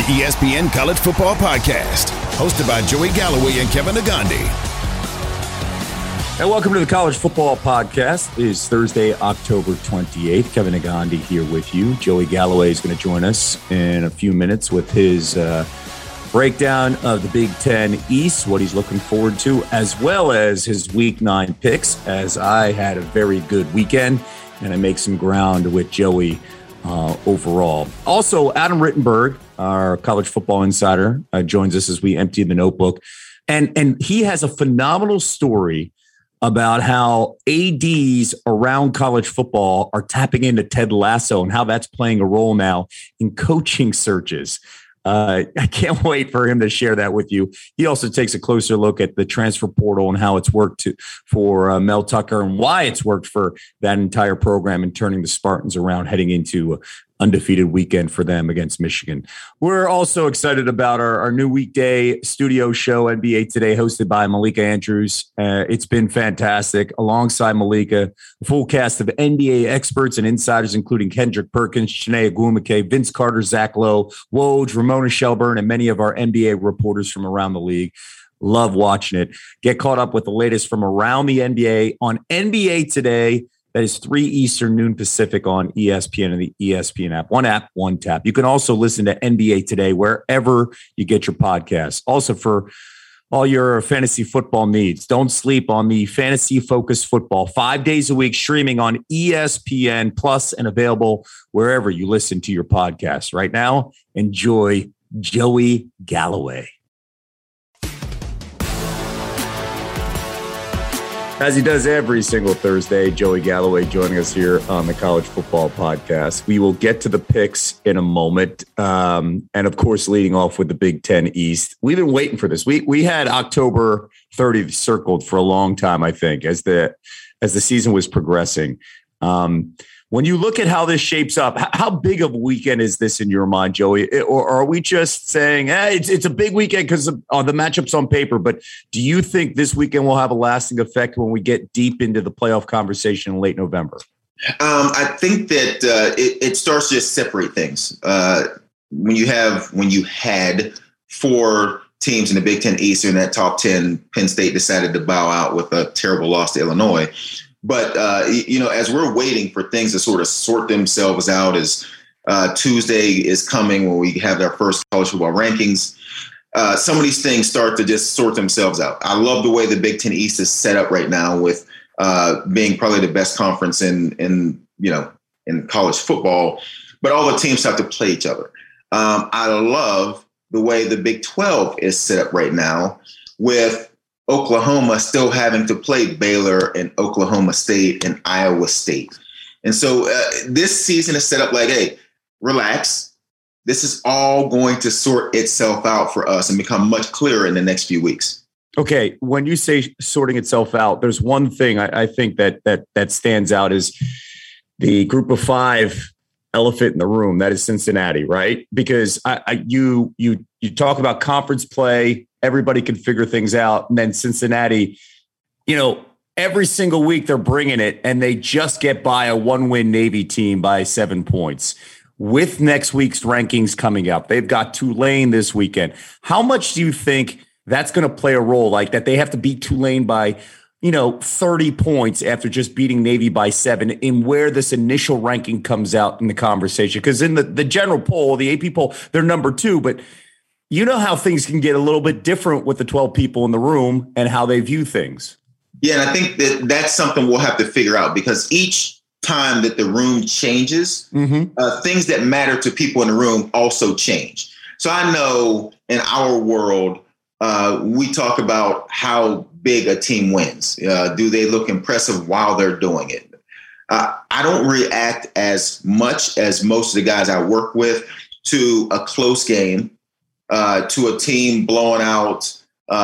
ESPN College Football Podcast, hosted by Joey Galloway and Kevin Negandhi. And welcome to the College Football Podcast. It is Thursday, October 28th. Kevin Negandhi here with you. Joey Galloway is going to join us in a few minutes with his breakdown of the Big Ten East, what he's looking forward to, as well as his Week 9 picks, as I had a very good weekend, and I make some ground with Joey overall. Also, Adam Rittenberg, our college football insider, joins us as we empty the notebook. And he has a phenomenal story about how ADs around college football are tapping into Ted Lasso and how that's playing a role now in coaching searches. I can't wait for him to share that with you. He also takes a closer look at the transfer portal and how it's worked for Mel Tucker and why it's worked for that entire program and turning the Spartans around heading into undefeated weekend for them against Michigan. We're also excited about our new weekday studio show, NBA Today, hosted by Malika Andrews. It's been fantastic. Alongside Malika, a full cast of NBA experts and insiders, including Kendrick Perkins, Chiney Ogwumike, Vince Carter, Zach Lowe, Woj, Ramona Shelburne, and many of our NBA reporters from around the league. Love watching it. Get caught up with the latest from around the NBA on NBA Today. That is 3 Eastern, noon Pacific on ESPN and the ESPN app. One app, one tap. You can also listen to NBA Today wherever you get your podcasts. Also, for all your fantasy football needs, don't sleep on the Fantasy Focus Football. 5 days a week, streaming on ESPN Plus and available wherever you listen to your podcasts. Right now, enjoy Joey Galloway. As he does every single Thursday, Joey Galloway joining us here on the College Football Podcast. We will get to the picks in a moment. And of course, leading off with the Big Ten East. We've been waiting for this. We had October 30th circled for a long time, I think, as the season was progressing. When you look at how this shapes up, how big of a weekend is this in your mind, Joey? Or are we just saying, hey, it's a big weekend because of the matchups on paper? But do you think this weekend will have a lasting effect when we get deep into the playoff conversation in late November? I think that it starts to just separate things. When you had 4 teams in the Big Ten East in that top 10, Penn State decided to bow out with a terrible loss to Illinois. But, as we're waiting for things to sort of sort themselves out, as Tuesday is coming when we have our first college football rankings, some of these things start to just sort themselves out. I love the way the Big Ten East is set up right now with being probably the best conference in college football, but all the teams have to play each other. I love the way the Big 12 is set up right now with Oklahoma still having to play Baylor and Oklahoma State and Iowa State. And so this season is set up like, hey, relax. This is all going to sort itself out for us and become much clearer in the next few weeks. Okay. When you say sorting itself out, there's one thing I think that stands out is the group of 5 elephant in the room. That is Cincinnati, right? Because you talk about conference play, everybody can figure things out. And then Cincinnati, every single week they're bringing it and they just get by a 1-win Navy team by 7 points. With next week's rankings coming up, they've got Tulane this weekend. How much do you think that's going to play a role, like that they have to beat Tulane by 30 points after just beating Navy by 7 in where this initial ranking comes out in the conversation? Because in the general poll, the AP poll, they're number 2, but you know how things can get a little bit different with the 12 people in the room and how they view things. Yeah, and I think that's something we'll have to figure out because each time that the room changes, things that matter to people in the room also change. So I know in our world, we talk about how big a team wins. Do they look impressive while they're doing it? I don't react as much as most of the guys I work with to a close game, to a team blowing out,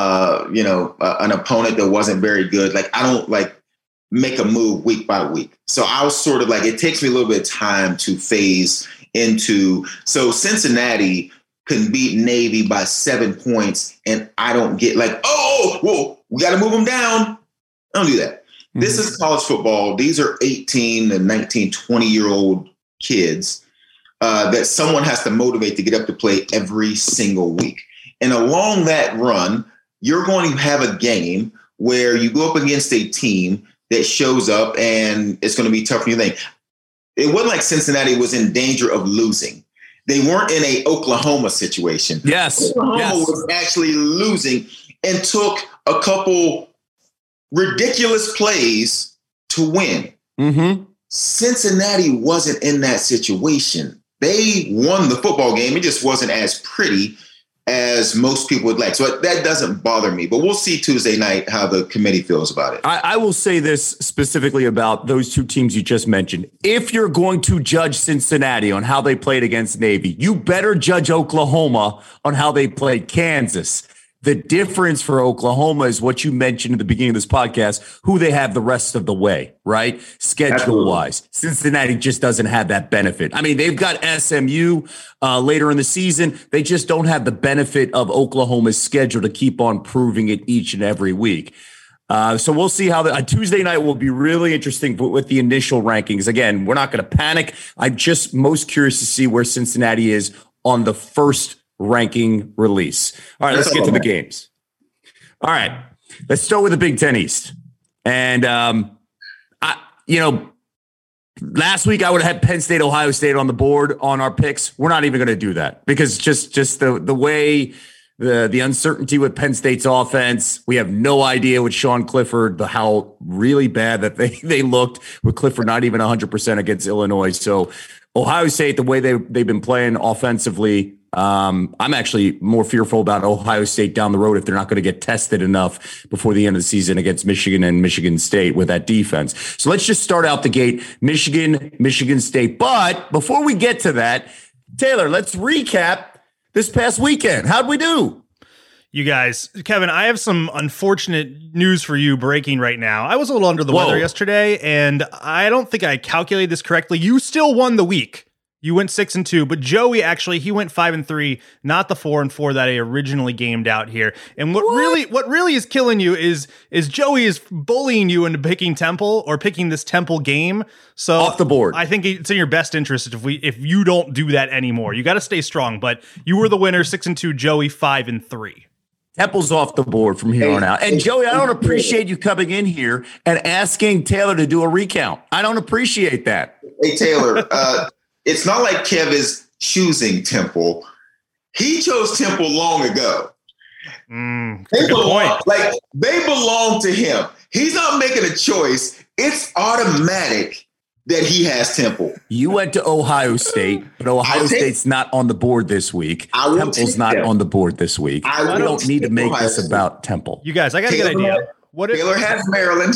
an opponent that wasn't very good. Like, I don't make a move week by week. So I was sort of it takes me a little bit of time to phase into. So Cincinnati can beat Navy by 7 points and I don't get we got to move them down. I don't do that. Mm-hmm. This is college football. These are 18 and 19, 20-year-old kids. that someone has to motivate to get up to play every single week. And along that run, you're going to have a game where you go up against a team that shows up and it's going to be tougher than you think. It wasn't like Cincinnati was in danger of losing. They weren't in a Oklahoma situation. Yes. Oklahoma was actually losing and took a couple ridiculous plays to win. Mm-hmm. Cincinnati wasn't in that situation. They won the football game. It just wasn't as pretty as most people would like. So that doesn't bother me. But we'll see Tuesday night how the committee feels about it. I will say this specifically about those two teams you just mentioned. If you're going to judge Cincinnati on how they played against Navy, you better judge Oklahoma on how they played Kansas. The difference for Oklahoma is what you mentioned at the beginning of this podcast, who they have the rest of the way, right? Schedule-wise. Cincinnati just doesn't have that benefit. I mean, they've got SMU later in the season. They just don't have the benefit of Oklahoma's schedule to keep on proving it each and every week. So we'll see how Tuesday night will be really interesting with the initial rankings. Again, we're not going to panic. I'm just most curious to see where Cincinnati is on the first ranking release. All right, let's get to the games. All right, let's start with the Big Ten East. And, last week I would have had Penn State, Ohio State on the board on our picks. We're not even going to do that because just the way the uncertainty with Penn State's offense, we have no idea with Sean Clifford, how really bad that they looked with Clifford not even 100% against Illinois. So Ohio State, the way they've been playing offensively, I'm actually more fearful about Ohio State down the road if they're not going to get tested enough before the end of the season against Michigan and Michigan State with that defense. So let's just start out the gate, Michigan State. But before we get to that, Taylor, let's recap this past weekend. How'd we do? You guys, Kevin, I have some unfortunate news for you breaking right now. I was a little under the weather yesterday, and I don't think I calculated this correctly. You still won the week. You went 6-2, but Joey he went 5-3, not the 4-4 that I originally gamed out here. And what really is killing you is Joey is bullying you into picking Temple or picking this Temple game. So off the board. I think it's in your best interest if you don't do that anymore. You got to stay strong. But you were the winner, 6-2. Joey 5-3. Temple's off the board from here on out. And Joey, I don't appreciate you coming in here and asking Taylor to do a recount. I don't appreciate that. Hey, Taylor, it's not like Kev is choosing Temple. He chose Temple long ago. They belong to him. He's not making a choice. It's automatic that he has Temple. You went to Ohio State, but Ohio State's not on the board this week. Temple's not on the board this week. We don't need to make this about Temple. You guys, I got a good idea. Taylor has Maryland.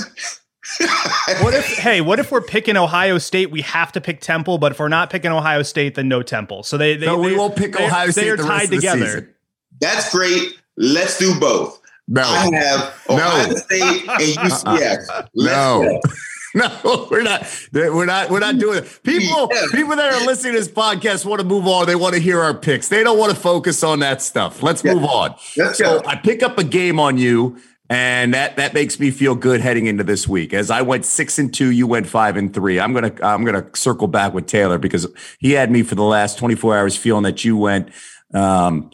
What if we're picking Ohio State? We have to pick Temple, but if we're not picking Ohio State, then no Temple. So we won't pick Ohio State. They're tied together. Season. That's great. Let's do both. No, I have Ohio State and UCF. No, we're not doing it. People that are listening to this podcast want to move on. They want to hear our picks. They don't want to focus on that stuff. Let's move on. Let's go. I pick up a game on you. And that makes me feel good heading into this week. As I went 6-2, you went 5-3. I'm gonna circle back with Taylor because he had me for the last 24 hours feeling that you went 4-2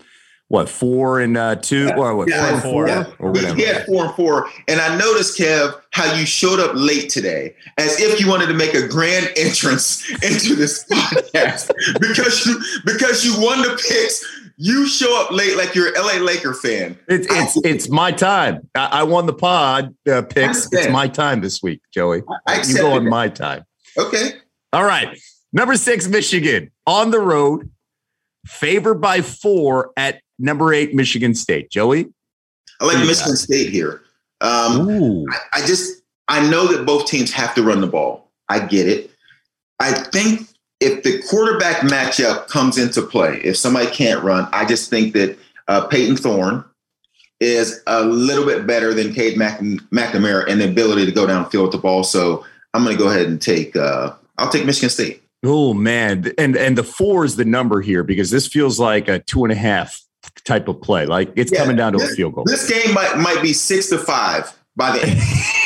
or what? 4-4 or whatever. He had 4-4, and I noticed, Kev, how you showed up late today, as if you wanted to make a grand entrance into this podcast because you won the picks. You show up late like you're an LA Laker fan. It's my time. I won the pod picks. It's my time this week, Joey. You go on my time. Okay. All right. Number 6, Michigan on the road, favored by 4 at number 8, Michigan State. Joey? I like Michigan State here. I know that both teams have to run the ball. I get it. I think if the quarterback matchup comes into play, if somebody can't run, I just think that Peyton Thorne is a little bit better than Cade McNamara in the ability to go downfield with the ball. So I'm going to go ahead and I'll take Michigan State. Oh, man. And the 4 is the number here because this feels like a 2.5 type of play. Like it's coming down to a field goal. This game might be 6-5 by the end.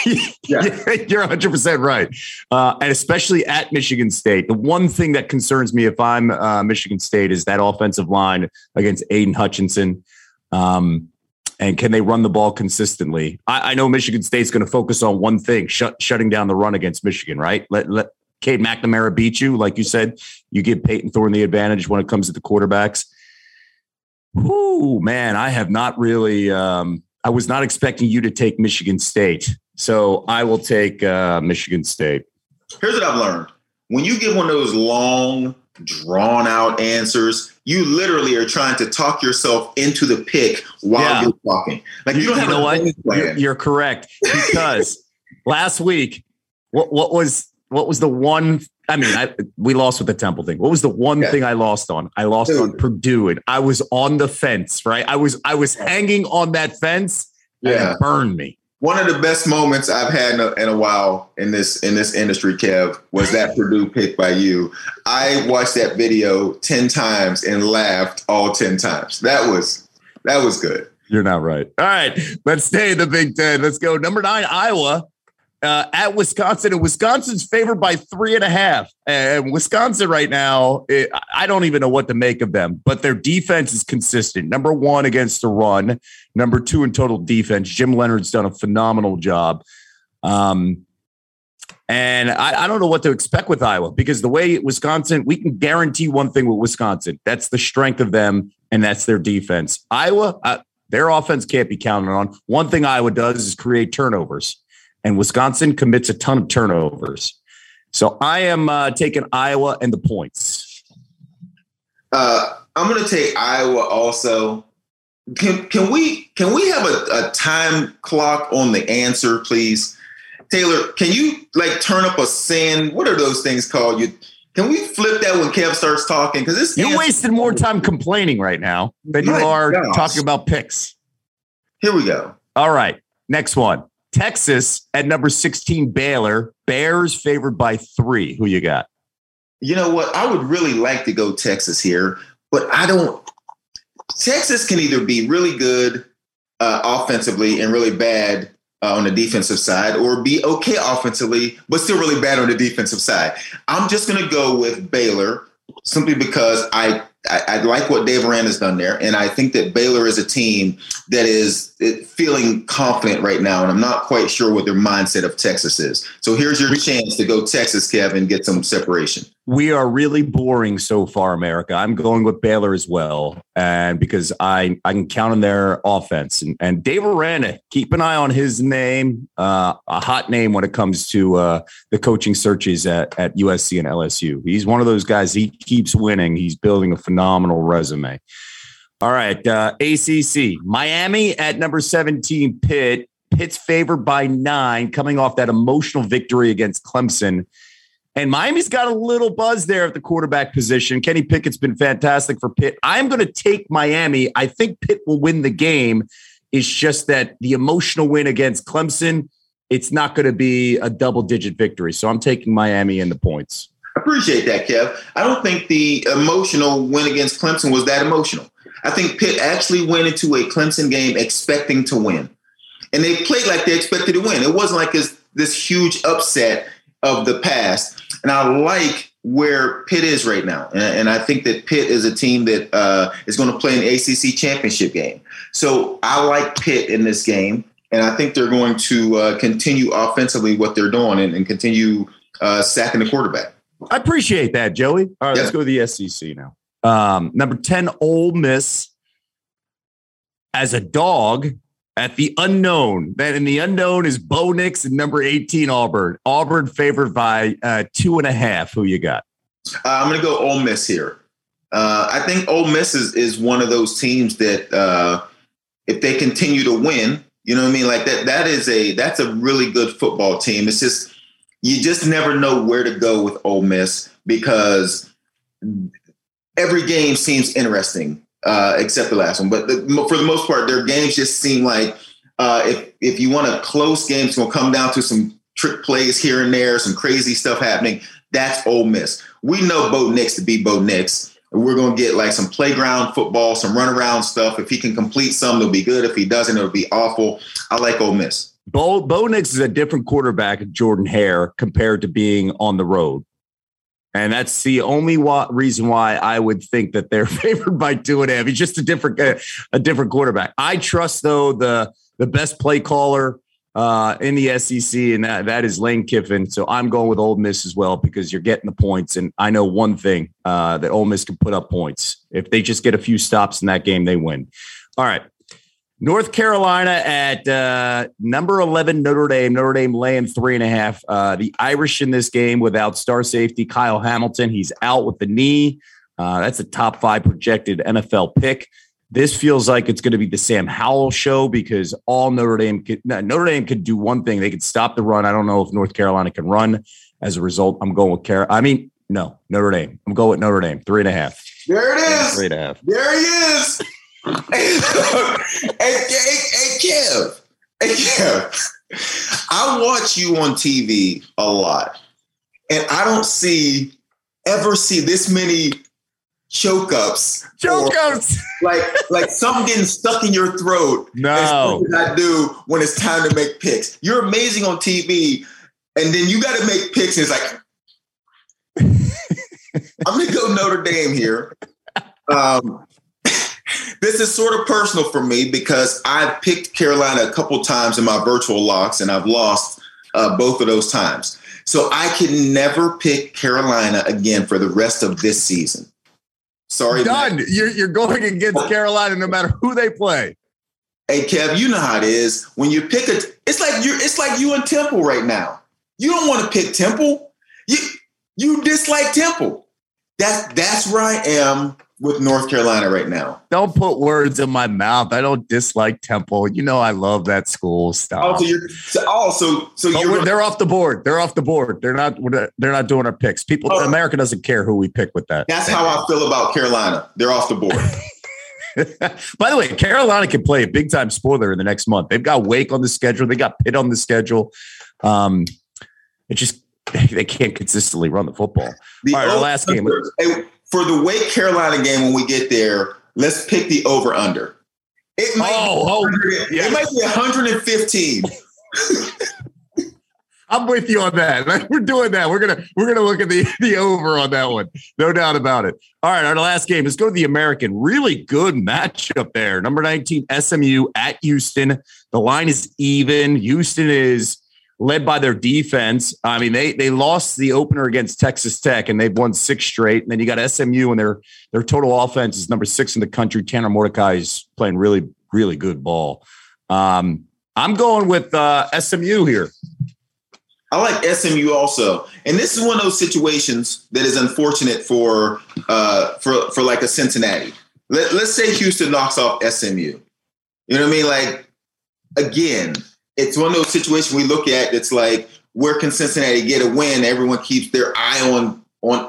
You're 100% right. And especially at Michigan State. The one thing that concerns me if I'm Michigan State is that offensive line against Aiden Hutchinson. And can they run the ball consistently? I know Michigan State's going to focus on one thing, shutting down the run against Michigan, right? Let Cade McNamara beat you. Like you said, you give Peyton Thorne the advantage when it comes to the quarterbacks. Ooh, man, I have not really I was not expecting you to take Michigan State. So I will take Michigan State. Here's what I've learned. When you give one of those long, drawn-out answers, you literally are trying to talk yourself into the pick while you're talking. Like you don't have a plan. You're correct. Because last week, what was the one? I mean, we lost with the Temple thing. What was the one thing I lost on? I lost on Purdue, and I was on the fence, right? I was hanging on that fence, and it burned me. One of the best moments I've had in a while in this industry, Kev, was that Purdue pick by you. I watched that video 10 times and laughed all 10 times. That was good. You're not right. All right, let's stay in the Big Ten. Let's go. Number 9, Iowa. At Wisconsin, and Wisconsin's favored by 3.5. And Wisconsin right now, I don't even know what to make of them, but their defense is consistent. Number 1 against the run, number 2 in total defense. Jim Leonard's done a phenomenal job. And I don't know what to expect with Iowa because the way Wisconsin, we can guarantee one thing with Wisconsin. That's the strength of them, and that's their defense. Iowa, their offense can't be counted on. One thing Iowa does is create turnovers. And Wisconsin commits a ton of turnovers. So I am taking Iowa and the points. I'm going to take Iowa also. Can we have a time clock on the answer, please? Taylor, can you turn up a sin? What are those things called? Can we flip that when Kev starts talking? Because you're wasting more time complaining right now than you are talking about picks. Here we go. All right. Next one. Texas at number 16, Baylor. Bears favored by 3. Who you got? You know what? I would really like to go Texas here, but I don't. Texas can either be really good offensively and really bad on the defensive side, or be okay offensively, but still really bad on the defensive side. I'm just going to go with Baylor simply because I like what Dave Aranda's done there. And I think that Baylor is a team that is feeling confident right now. And I'm not quite sure what their mindset of Texas is. So here's your chance to go Texas, Kevin, and get some separation. We are really boring so far, America. I'm going with Baylor as well. And because I can count on their offense and Dave Aranda, keep an eye on his name, a hot name when it comes to the coaching searches at USC and LSU. He's one of those guys. He keeps winning. He's building a phenomenal resume. All right. ACC, Miami at number 17, Pitt. Pitt's favored by 9, coming off that emotional victory against Clemson. And Miami's got a little buzz there at the quarterback position. Kenny Pickett's been fantastic for Pitt. I'm going to take Miami. I think Pitt will win the game. It's just that the emotional win against Clemson, it's not going to be a double-digit victory. So I'm taking Miami and the points. I appreciate that, Kev. I don't think the emotional win against Clemson was that emotional. I think Pitt actually went into a Clemson game expecting to win. And they played like they expected to win. It wasn't like this huge upset of the past. And I like where Pitt is right now. And I think that Pitt is a team that is going to play an ACC championship game. So I like Pitt in this game. And I think they're going to continue offensively what they're doing and continue sacking the quarterback. I appreciate that, Joey. All right, let's go to the SEC now. Number 10, Ole Miss as a dog at the unknown. And the unknown is Bo Nix and number 18, Auburn. Auburn favored by 2.5. Who you got? I'm going to go Ole Miss here. I think Ole Miss is one of those teams that if they continue to win, you know what I mean? Like that's a really good football team. It's just, you just never know where to go with Ole Miss because every game seems interesting. Except the last one. But for the most part, their games just seem like if you want a close game, it's going to come down to some trick plays here and there, some crazy stuff happening. That's Ole Miss. We know Bo Nix to be Bo Nix. We're going to get like some playground football, some runaround stuff. If he can complete some, it'll be good. If he doesn't, it'll be awful. I like Ole Miss. Bo Nix is a different quarterback than Jordan Hare compared to being on the road. And that's the only reason why I would think that they're favored by 2.5. He's just a different quarterback. I trust, though, the best play caller in the SEC, and that is Lane Kiffin. So I'm going with Ole Miss as well because you're getting the points. And I know one thing, that Ole Miss can put up points. If they just get a few stops in that game, they win. All right. North Carolina at number 11, Notre Dame. Notre Dame laying 3.5. The Irish in this game without star safety Kyle Hamilton. He's out with the knee. That's a top 5 projected NFL pick. This feels like it's going to be the Sam Howell show because all Notre Dame could do one thing. They could stop the run. I don't know if North Carolina can run. As a result, I'm going with Notre Dame. I'm going with Notre Dame, 3.5. There it is. 3.5. There he is. Hey, Kev. I watch you on TV a lot, and I don't ever see this many choke ups. Like something getting stuck in your throat. No. As I do when it's time to make picks. You're amazing on TV, and then you got to make picks, and it's like, I'm going to go Notre Dame here. This is sort of personal for me because I've picked Carolina a couple times in my virtual locks, and I've lost both of those times. So I can never pick Carolina again for the rest of this season. Sorry. Done. You're going against Carolina no matter who they play. Hey, Kev, you know how it is. When you pick it's like you and Temple right now. You don't want to pick Temple. You dislike Temple. That's where I am with North Carolina right now. Don't put words in my mouth. I don't dislike Temple. You know I love that school. Stop. They're off the board. They're off the board. They're not doing our picks. America doesn't care who we pick with that. That's how I feel about Carolina. They're off the board. By the way, Carolina can play a big time spoiler in the next month. They've got Wake on the schedule. They got Pitt on the schedule. They can't consistently run the football. All right, our last game. For the Wake Carolina game, when we get there, let's pick the over-under. It might be 115. I'm with you on that. We're doing that. We're gonna look at the over on that one. No doubt about it. All right, our last game. Let's go to the American. Really good matchup there. Number 19, SMU at Houston. The line is even. Houston is led by their defense. I mean, they lost the opener against Texas Tech, and they've won 6 straight. And then you got SMU, and their total offense is number 6 in the country. Tanner Mordecai is playing really, really good ball. I'm going with SMU here. I like SMU also, and this is one of those situations that is unfortunate for like a Cincinnati. Let's say Houston knocks off SMU. You know what I mean? Like, again, it's one of those situations we look at. It's like, where can Cincinnati get a win? Everyone keeps their eye on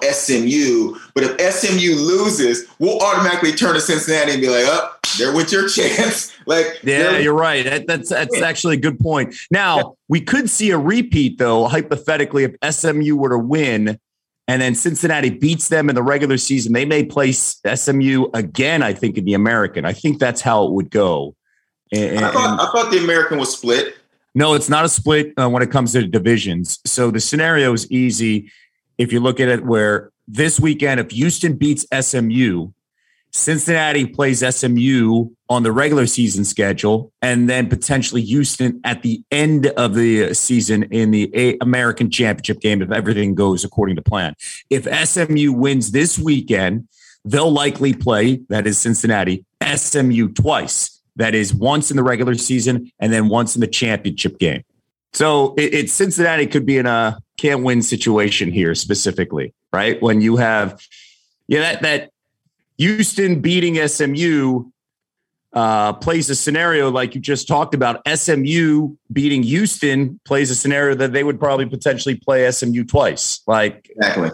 SMU. But if SMU loses, we'll automatically turn to Cincinnati and be like, oh, there went your chance. You're right. That's actually a good point. Now, we could see a repeat, though, hypothetically, if SMU were to win and then Cincinnati beats them in the regular season. They may play SMU again, I think, in the American. I think that's how it would go. I thought the American was split. No, it's not a split when it comes to divisions. So the scenario is easy if you look at it where this weekend, if Houston beats SMU, Cincinnati plays SMU on the regular season schedule, and then potentially Houston at the end of the season in the American Championship game if everything goes according to plan. If SMU wins this weekend, they'll likely play, that is Cincinnati, SMU twice. That is once in the regular season and then once in the championship game. So it's Cincinnati could be in a can't win situation here specifically, right? When you have that Houston beating SMU plays a scenario like you just talked about. SMU beating Houston plays a scenario that they would probably potentially play SMU twice. Like, exactly.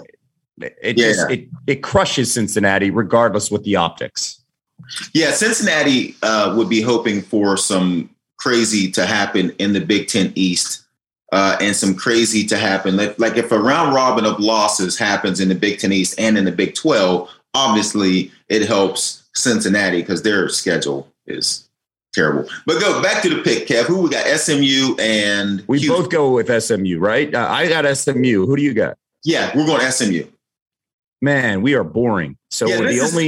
It crushes Cincinnati regardless with the optics. Yeah, Cincinnati would be hoping for some crazy to happen in the Big Ten East and some crazy to happen. Like if a round robin of losses happens in the Big Ten East and in the Big 12, obviously it helps Cincinnati because their schedule is Terrible. But go back to the pick, Kev. Who we got? SMU and we Houston. both go with SMU, right? I got SMU. Who do you got? Yeah, we're going SMU. Man, we are boring. So yeah, the only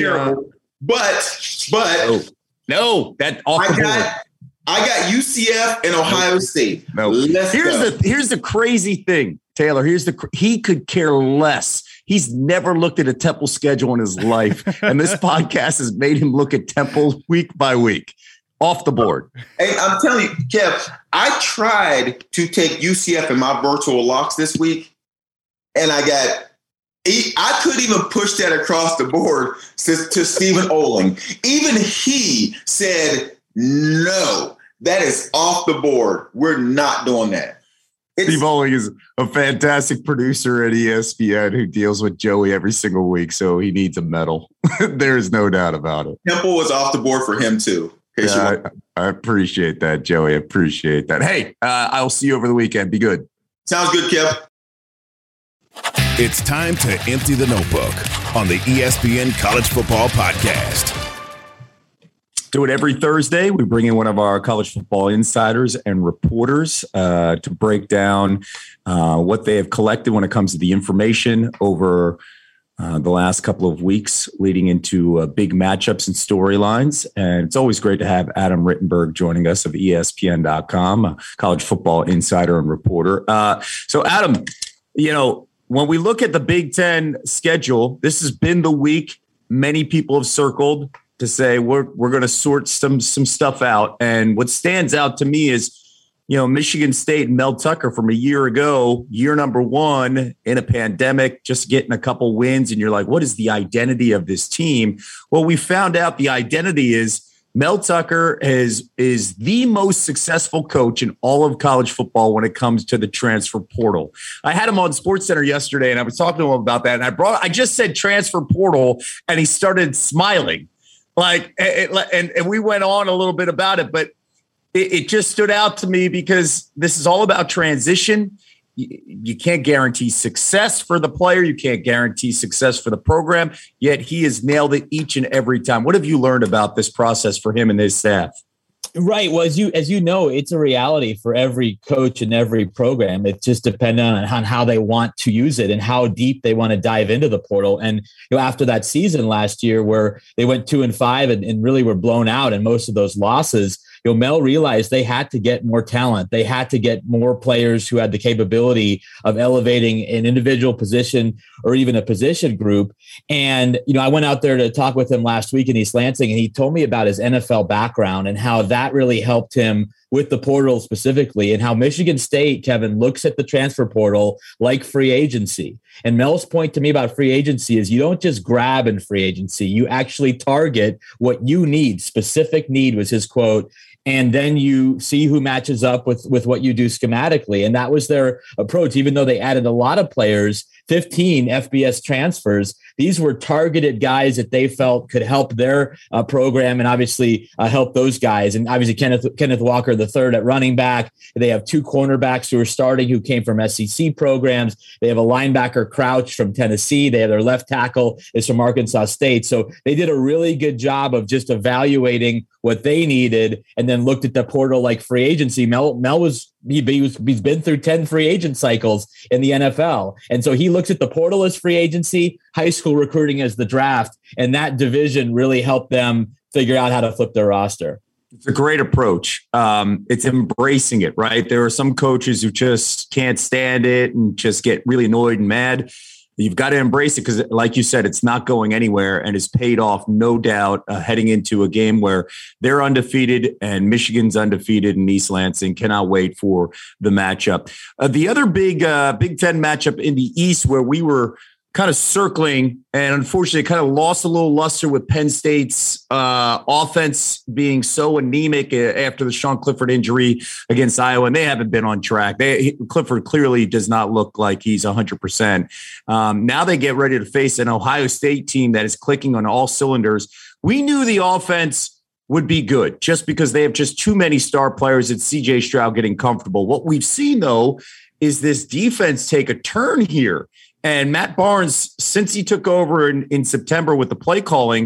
but no, that off the board. I got UCF and Ohio State. No. Here's the crazy thing, Taylor. He could care less. He's never looked at a Temple schedule in his life, and this podcast has made him look at Temple week by week. Off the board. Hey, I'm telling you, Kev, I tried to take UCF in my virtual locks this week, and I couldn't even push that across the board to Stephen Oling. Even he said, no, that is off the board. We're not doing that. Steve Oling is a fantastic producer at ESPN who deals with Joey every single week, so he needs a medal. There's no doubt about it. Temple was off the board for him, too. Yeah, I appreciate that, Joey. I appreciate that. Hey, I'll see you over the weekend. Be good. Sounds good, Kev. It's time to empty the notebook on the ESPN College Football Podcast. Do it every Thursday. We bring in one of our college football insiders and reporters to break down what they have collected when it comes to the information over the last couple of weeks leading into big matchups and storylines. And it's always great to have Adam Rittenberg joining us of ESPN.com, a college football insider and reporter. So Adam, when we look at the Big Ten schedule, this has been the week many people have circled to say we're going to sort some stuff out. And what stands out to me is, Michigan State and Mel Tucker from a year ago, year number one in a pandemic, just getting a couple wins. And you're like, what is the identity of this team? Well, we found out the identity is Mel Tucker is the most successful coach in all of college football when it comes to the transfer portal. I had him on SportsCenter yesterday and I was talking to him about that. And I just said transfer portal and he started smiling and we went on a little bit about it, but it just stood out to me because this is all about transition. You can't guarantee success for the player. You can't guarantee success for the program, yet he has nailed it each and every time. What have you learned about this process for him and his staff? Right. Well, as you know, it's a reality for every coach and every program. It's just dependent on how they want to use it and how deep they want to dive into the portal. And after that season last year where they went 2-5 and really were blown out and most of those losses, Mel realized they had to get more talent. They had to get more players who had the capability of elevating an individual position or even a position group. And, I went out there to talk with him last week in East Lansing, and he told me about his NFL background and how that really helped him with the portal specifically, and how Michigan State, Kevin, looks at the transfer portal like free agency. And Mel's point to me about free agency is you don't just grab in free agency. You actually target what you need. Specific need was his quote. And then you see who matches up with what you do schematically. And that was their approach. Even though they added a lot of players, 15 FBS transfers, these were targeted guys that they felt could help their program and obviously help those guys. And obviously Kenneth Walker III at running back. They have 2 cornerbacks who are starting who came from SEC programs. They have a linebacker, Crouch, from Tennessee. They have their left tackle is from Arkansas State. So they did a really good job of just evaluating what they needed and then looked at the portal like free agency. Mel he's been through 10 free agent cycles in the NFL. And so he looks at the portal as free agency, high school recruiting as the draft, and that division really helped them figure out how to flip their roster. It's a great approach. It's embracing it, right? There are some coaches who just can't stand it and just get really annoyed and mad. You've got to embrace it because, like you said, it's not going anywhere and it's paid off, no doubt, heading into a game where they're undefeated and Michigan's undefeated in East Lansing. Cannot wait for the matchup. The other big Big Ten matchup in the East where we were kind of circling and unfortunately kind of lost a little luster with Penn State's offense being so anemic after the Sean Clifford injury against Iowa, and they haven't been on track. Clifford clearly does not look like he's 100%. Now they get ready to face an Ohio State team that is clicking on all cylinders. We knew the offense would be good just because they have just too many star players and CJ Stroud getting comfortable. What we've seen, though, is this defense take a turn here. And Matt Barnes, since he took over in September with the play calling,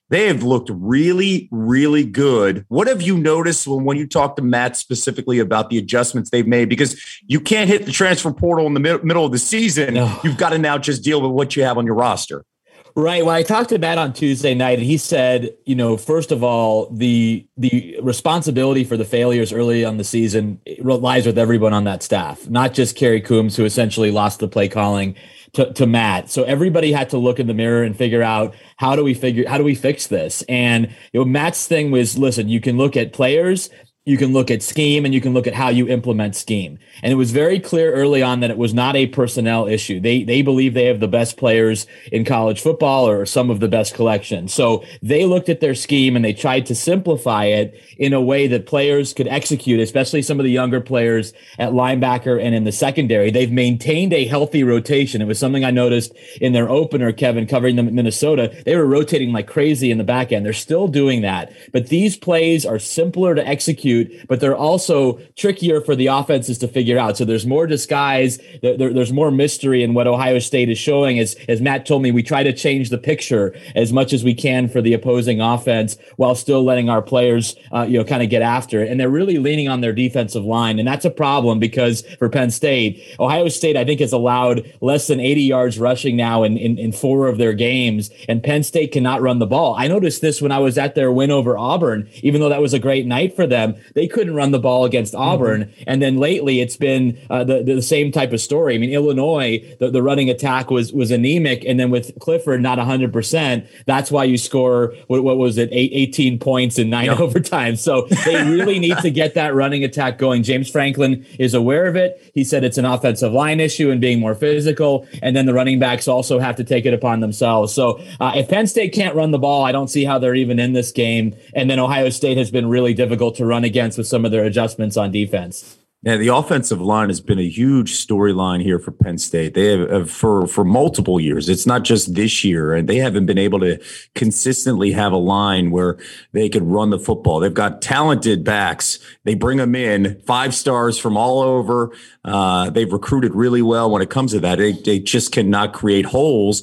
They have looked really, really good. What have you noticed when you talk to Matt specifically about the adjustments they've made? Because you can't hit the transfer portal in the middle of the season. No. You've got to now just deal with what you have on your roster. Right. Well, I talked to Matt on Tuesday night, and he said, first of all, the responsibility for the failures early on the season lies with everyone on that staff, not just Kerry Coombs, who essentially lost the play calling to Matt. So everybody had to look in the mirror and figure out how do we fix this? And Matt's thing was, listen, you can look at players, you can look at scheme, and you can look at how you implement scheme. And it was very clear early on that it was not a personnel issue. They believe they have the best players in college football, or some of the best collections. So they looked at their scheme and they tried to simplify it in a way that players could execute, especially some of the younger players at linebacker and in the secondary. They've maintained a healthy rotation. It was something I noticed in their opener, Kevin, covering them at Minnesota. They were rotating like crazy in the back end. They're still doing that. But these plays are simpler to execute, but they're also trickier for the offenses to figure out. So there's more disguise. There's more mystery in what Ohio State is showing. As Matt told me, we try to change the picture as much as we can for the opposing offense while still letting our players, kind of get after it. And they're really leaning on their defensive line. And that's a problem because for Penn State, Ohio State, I think, has allowed less than 80 yards rushing now in 4 of their games. And Penn State cannot run the ball. I noticed this when I was at their win over Auburn, even though that was a great night for them. They couldn't run the ball against Auburn. Mm-hmm. And then lately it's been the same type of story. I mean, Illinois, the running attack was anemic. And then with Clifford not 100%, that's why you score, what was it, 18 points in 9 overtime. So they really need to get that running attack going. James Franklin is aware of it. He said it's an offensive line issue and being more physical. And then the running backs also have to take it upon themselves. So if Penn State can't run the ball, I don't see how they're even in this game. And then Ohio State has been really difficult to run against with some of their adjustments on defense. Yeah, the offensive line has been a huge storyline here for Penn State. They have for multiple years. It's not just this year, and they haven't been able to consistently have a line where they could run the football. They've got talented backs. They bring them in, 5 stars from all over. They've recruited really well when it comes to that. They just cannot create holes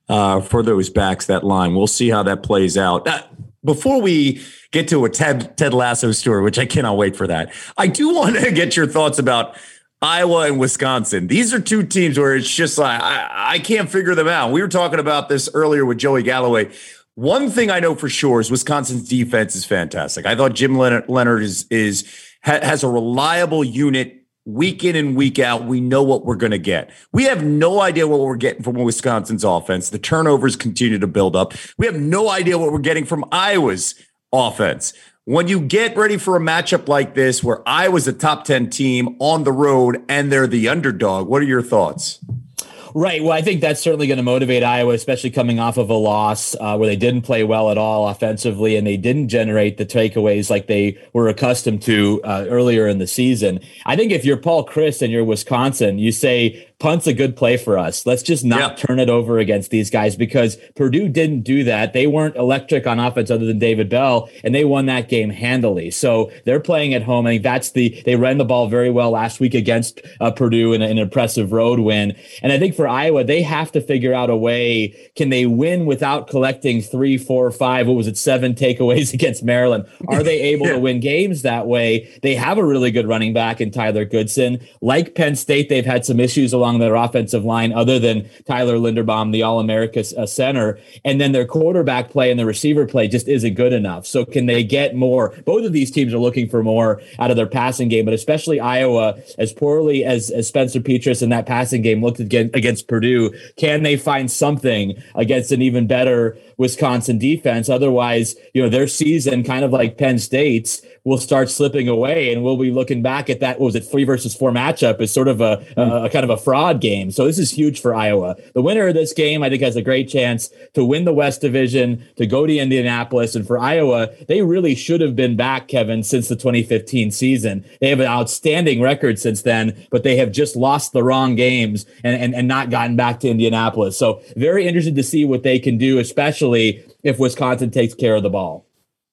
for those backs, that line. We'll see how that plays out. Before we get to a Ted Lasso story, which I cannot wait for that, I do want to get your thoughts about Iowa and Wisconsin. These are 2 teams where it's just like, I can't figure them out. We were talking about this earlier with Joey Galloway. One thing I know for sure is Wisconsin's defense is fantastic. I thought Jim Leonard has a reliable unit. Week in and week out, we know what we're going to get. We have no idea what we're getting from Wisconsin's offense. The turnovers continue to build up. We have no idea what we're getting from Iowa's offense. When you get ready for a matchup like this, where Iowa's a top 10 team on the road and they're the underdog, what are your thoughts? Right. Well, I think that's certainly going to motivate Iowa, especially coming off of a loss where they didn't play well at all offensively and they didn't generate the takeaways like they were accustomed to earlier in the season. I think if you're Paul Chryst and you're Wisconsin, you say, punt's a good play for us. Let's just not turn it over against these guys, because Purdue didn't do that. They weren't electric on offense other than David Bell, and they won that game handily. So they're playing at home. I think they ran the ball very well last week against Purdue in an impressive road win. And I think for Iowa, they have to figure out a way. Can they win without collecting 3, 4, 5, 7 takeaways against Maryland? Are they able to win games that way? They have a really good running back in Tyler Goodson. Like Penn State, they've had some issues along their offensive line other than Tyler Linderbaum, the All-America center. And then their quarterback play and the receiver play just isn't good enough. So can they get more? Both of these teams are looking for more out of their passing game, but especially Iowa, as poorly as Spencer Petras in that passing game looked against Purdue, can they find something against an even better Wisconsin defense? Otherwise, their season, kind of like Penn State's, will start slipping away, and we'll be looking back at that, 3 versus 4 matchup as sort of a kind of a fraud game. So this is huge for Iowa. The winner of this game, I think, has a great chance to win the West Division, to go to Indianapolis. And for Iowa, they really should have been back, Kevin, since the 2015 season. They have an outstanding record since then, but they have just lost the wrong games and not gotten back to Indianapolis. So very interested to see what they can do, especially if Wisconsin takes care of the ball.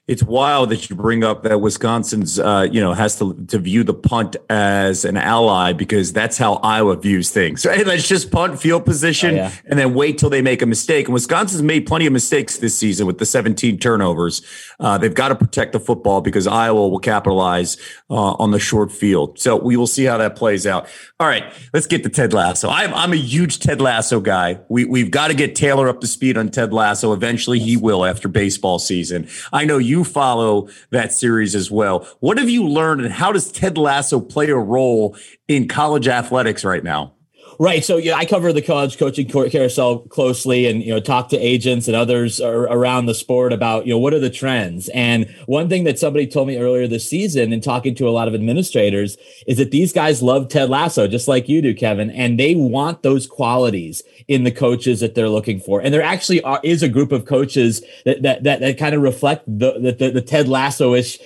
It's wild that you bring up that Wisconsin's, has to view the punt as an ally, because that's how Iowa views things. Right? Let's just punt, field position, and then wait till they make a mistake. And Wisconsin's made plenty of mistakes this season with the 17 turnovers. They've got to protect the football because Iowa will capitalize on the short field. So we will see how that plays out. All right, let's get to Ted Lasso. I'm a huge Ted Lasso guy. We've got to get Taylor up to speed on Ted Lasso. Eventually he will after baseball season. I know you follow that series as well. What have you learned, and how does Ted Lasso play a role in college athletics right now? Right. So, I cover the college coaching carousel closely and, talk to agents and others around the sport about, what are the trends? And one thing that somebody told me earlier this season in talking to a lot of administrators is that these guys love Ted Lasso, just like you do, Kevin, and they want those qualities in the coaches that they're looking for. And there actually is a group of coaches that kind of reflect the Ted Lasso-ish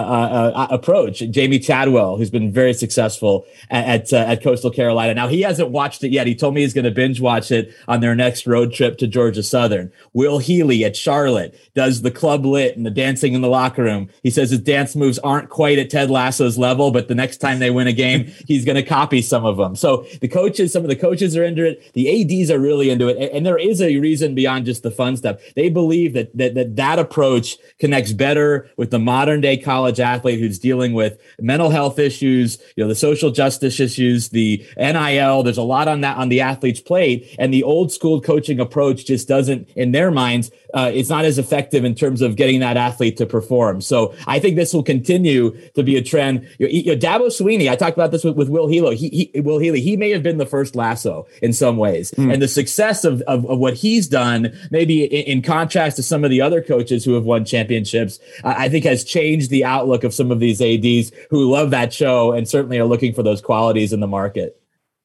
approach. Jamie Chadwell, who's been very successful at Coastal Carolina. Now, he hasn't watched it yet. He told me he's going to binge watch it on their next road trip to Georgia Southern. Will Healy at Charlotte does the club lit and the dancing in the locker room. He says his dance moves aren't quite at Ted Lasso's level, but the next time they win a game, he's going to copy some of them. So some of the coaches are into it. The ADs are really into it. And there is a reason beyond just the fun stuff. They believe that approach connects better with the modern day college athlete who's dealing with mental health issues, the social justice issues, the NIL. There's a lot on the athlete's plate, and the old school coaching approach just doesn't, in their minds, it's not as effective in terms of getting that athlete to perform. So I think this will continue to be a trend. Dabo Swinney, I talked about this with Will Healy. Will Healy, he may have been the first Lasso in some ways, and the success of what he's done, maybe in contrast to some of the other coaches who have won championships, I think has changed the outlook of some of these ADs who love that show and certainly are looking for those qualities in the market.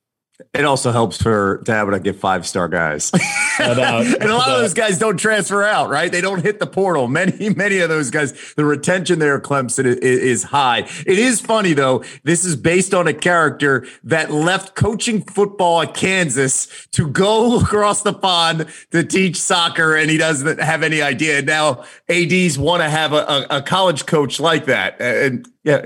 It also helps for Dabo to get 5-star guys. And a lot of those guys don't transfer out, right? They don't hit the portal. Many of those guys, the retention there at Clemson is high. It is funny, though. This is based on a character that left coaching football at Kansas to go across the pond to teach soccer, and he doesn't have any idea. Now, ADs want to have a college coach like that. And yeah,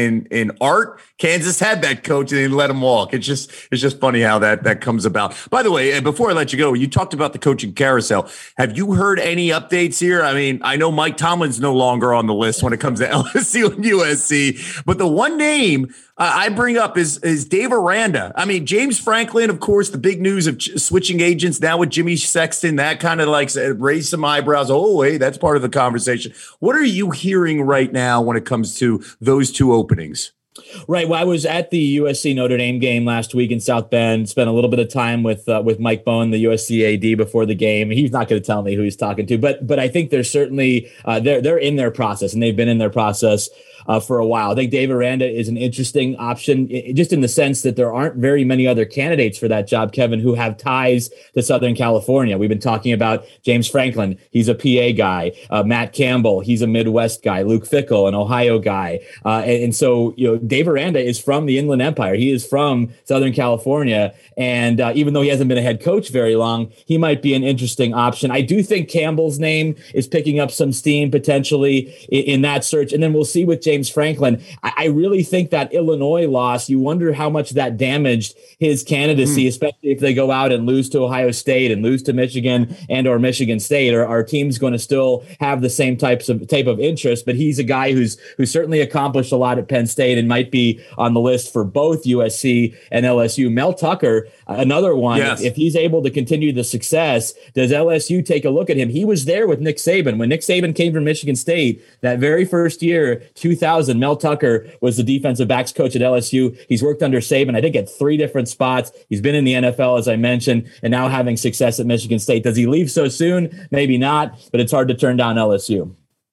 in art, Kansas had that coach and they let him walk. It's just funny how that comes about. By the way, before I let you go, you talked about the coaching carousel. Have you heard any updates here? I mean, I know Mike Tomlin's no longer on the list when it comes to LSU and USC, but the one name I bring up is Dave Aranda. I mean, James Franklin, of course, the big news of switching agents now with Jimmy Sexton, that kind of raised some eyebrows. Oh, hey, that's part of the conversation. What are you hearing right now when it comes to those two openings? Right. Well, I was at the USC Notre Dame game last week in South Bend, spent a little bit of time with Mike Bohn, the USC AD, before the game. He's not going to tell me who he's talking to, but I think there's certainly they're in their process, and they've been in their process for a while. I think Dave Aranda is an interesting option, just in the sense that there aren't very many other candidates for that job, Kevin, who have ties to Southern California. We've been talking about James Franklin. He's a PA guy. Matt Campbell, he's a Midwest guy. Luke Fickell, an Ohio guy. And so, Dave Aranda is from the Inland Empire. He is from Southern California. And even though he hasn't been a head coach very long, he might be an interesting option. I do think Campbell's name is picking up some steam potentially in that search. And then we'll see with James Franklin. I really think that Illinois loss, you wonder how much that damaged his candidacy, especially if they go out and lose to Ohio State and lose to Michigan and or Michigan State. Our team's going to still have the same type of interest, but he's a guy who's certainly accomplished a lot at Penn State and might be on the list for both USC and LSU. Mel Tucker, another one. Yes. If he's able to continue the success, does LSU take a look at him? He was there with Nick Saban. When Nick Saban came from Michigan State, that very first year, 2000, Mel Tucker was the defensive backs coach at LSU. He's worked under Saban, I think, at 3 different spots. He's been in the NFL, as I mentioned, and now having success at Michigan State. Does he leave so soon? Maybe not, but it's hard to turn down LSU.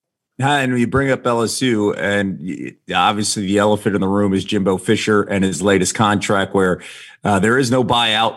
And you bring up LSU, and obviously the elephant in the room is Jimbo Fisher and his latest contract, where there is no buyout,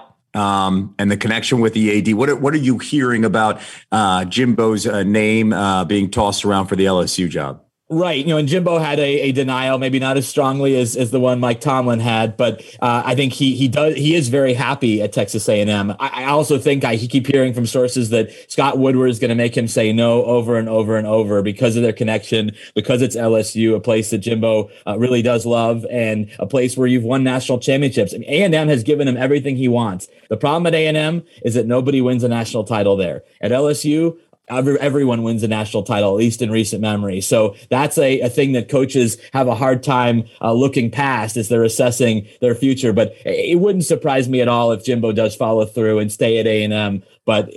and the connection with the AD. What are you hearing about Jimbo's name being tossed around for the LSU job? Right. And Jimbo had a denial, maybe not as strongly as the one Mike Tomlin had, but I think he is very happy at Texas A&M. I also think I keep hearing from sources that Scott Woodward is going to make him say no over and over and over because of their connection, because it's LSU, a place that Jimbo really does love, and a place where you've won national championships. I mean, A&M has given him everything he wants. The problem at A&M is that nobody wins a national title there. At LSU, everyone wins a national title, at least in recent memory. So that's a thing that coaches have a hard time looking past as they're assessing their future. But it wouldn't surprise me at all if Jimbo does follow through and stay at A&M. But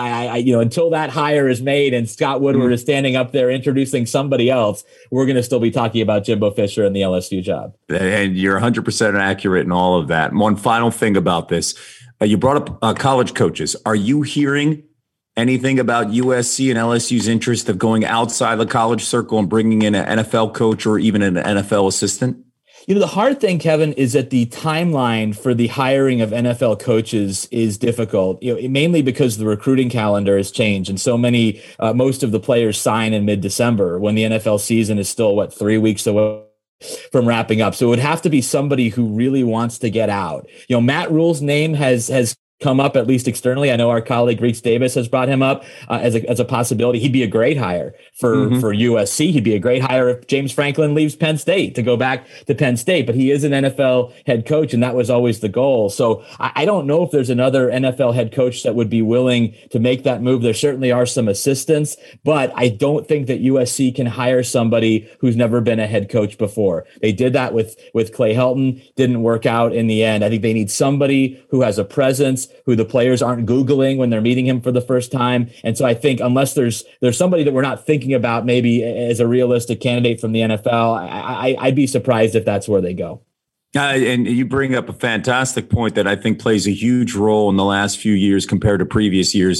until that hire is made and Scott Woodward is standing up there introducing somebody else, we're going to still be talking about Jimbo Fisher and the LSU job. And you're 100% accurate in all of that. And one final thing about this, you brought up college coaches. Are you hearing anything about USC and LSU's interest of going outside the college circle and bringing in an NFL coach or even an NFL assistant? The hard thing, Kevin, is that the timeline for the hiring of NFL coaches is difficult, mainly because the recruiting calendar has changed. And so most of the players sign in mid-December when the NFL season is still, 3 weeks away from wrapping up. So it would have to be somebody who really wants to get out. Matt Rule's name has come up, at least externally. I know our colleague Reese Davis has brought him up as a possibility. He'd be a great hire for USC. He'd be a great hire if James Franklin leaves Penn State to go back to Penn State. But he is an NFL head coach, and that was always the goal. So I don't know if there's another NFL head coach that would be willing to make that move. There certainly are some assistants, but I don't think that USC can hire somebody who's never been a head coach before. They did that with Clay Helton. Didn't work out in the end. I think they need somebody who has a presence, who the players aren't Googling when they're meeting him for the first time. And so I think unless there's somebody that we're not thinking about maybe as a realistic candidate from the NFL, I'd be surprised if that's where they go. And you bring up a fantastic point that I think plays a huge role in the last few years compared to previous years,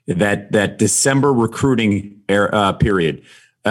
that December recruiting period.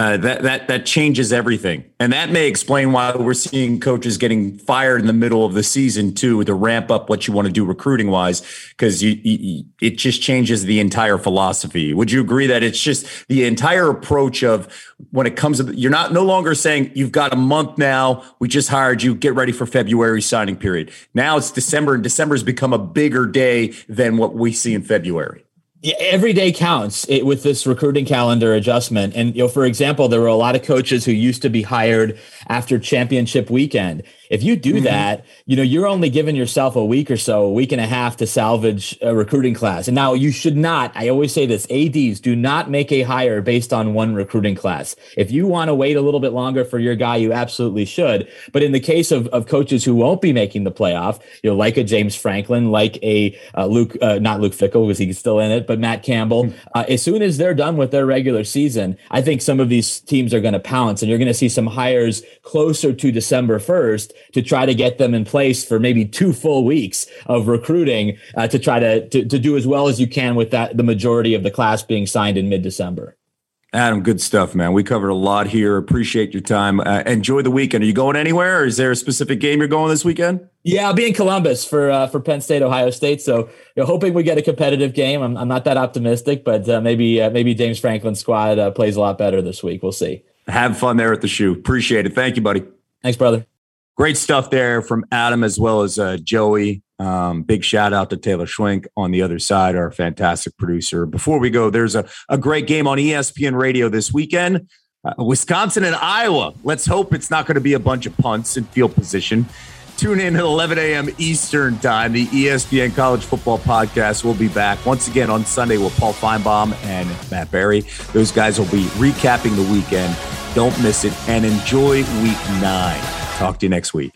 That changes everything. And that may explain why we're seeing coaches getting fired in the middle of the season too, to ramp up what you want to do recruiting wise, because it just changes the entire philosophy. Would you agree that it's just the entire approach of when it comes to, you're no longer saying you've got a month now, we just hired you, get ready for February signing period. Now it's December, and December has become a bigger day than what we see in February. Yeah, every day counts with this recruiting calendar adjustment. And, for example, there were a lot of coaches who used to be hired after championship weekend. If you do that, you're only giving yourself a week and a half to salvage a recruiting class. And now you should not, I always say this, ADs do not make a hire based on one recruiting class. If you want to wait a little bit longer for your guy, you absolutely should. But in the case of coaches who won't be making the playoff, like a James Franklin, like a not Luke Fickell because he's still in it, but Matt Campbell, as soon as they're done with their regular season, I think some of these teams are going to pounce, and you're going to see some hires closer to December 1st to try to get them in place for maybe 2 full weeks of recruiting to try to do as well as you can with the majority of the class being signed in mid-December. Adam, good stuff, man. We covered a lot here. Appreciate your time. Enjoy the weekend. Are you going anywhere, or is there a specific game you're going this weekend? Yeah, I'll be in Columbus for Penn State, Ohio State. So hoping we get a competitive game. I'm not that optimistic, but maybe James Franklin's squad plays a lot better this week. We'll see. Have fun there at the shoe. Appreciate it. Thank you, buddy. Thanks, brother. Great stuff there from Adam as well as Joey. Big shout out to Taylor Schwenk on the other side, our fantastic producer. Before we go, there's a great game on ESPN Radio this weekend. Wisconsin and Iowa. Let's hope it's not going to be a bunch of punts in field position. Tune in at 11 a.m. Eastern time. The ESPN College Football Podcast will be back once again on Sunday with Paul Feinbaum and Matt Berry. Those guys will be recapping the weekend. Don't miss it, and enjoy Week 9. Talk to you next week.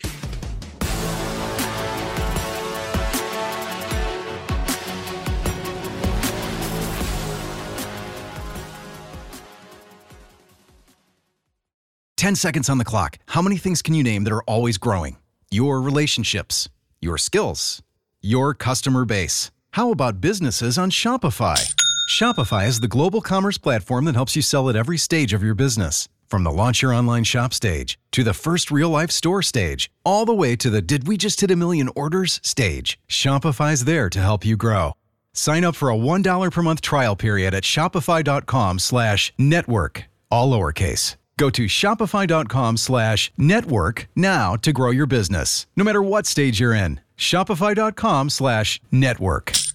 Ten seconds on the clock. How many things can you name that are always growing? Your relationships, your skills, your customer base. How about businesses on Shopify? Shopify is the global commerce platform that helps you sell at every stage of your business. From the launch your online shop stage, to the first real-life store stage, all the way to the did we just hit 1 million orders stage. Shopify's there to help you grow. Sign up for a $1 per month trial period at shopify.com/network, all lowercase. Go to shopify.com/network now to grow your business, no matter what stage you're in. Shopify.com/network.